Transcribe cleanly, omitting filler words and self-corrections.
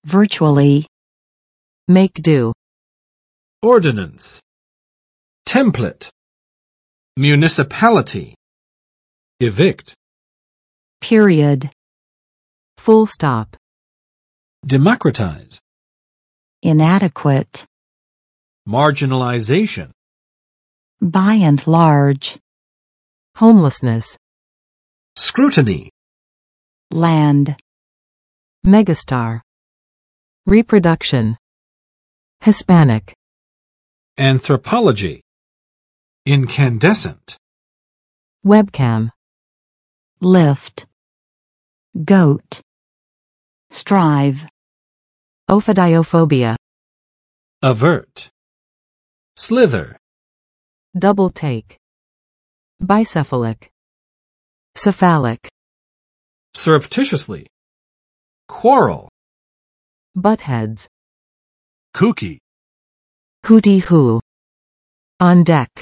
virtually, make do, ordinance, template, municipality, evict, period, full stop, democratize, inadequate, marginalization, by and large, homelessness, scrutiny, land, megastar, reproduction, Hispanic, anthropology, incandescent, webcam, lift, goat, strive, ophidiophobia, avert, slither, double take, bicephalic, cephalic, surreptitiously, quarrel, buttheads, kooky, hooty hoo, on deck.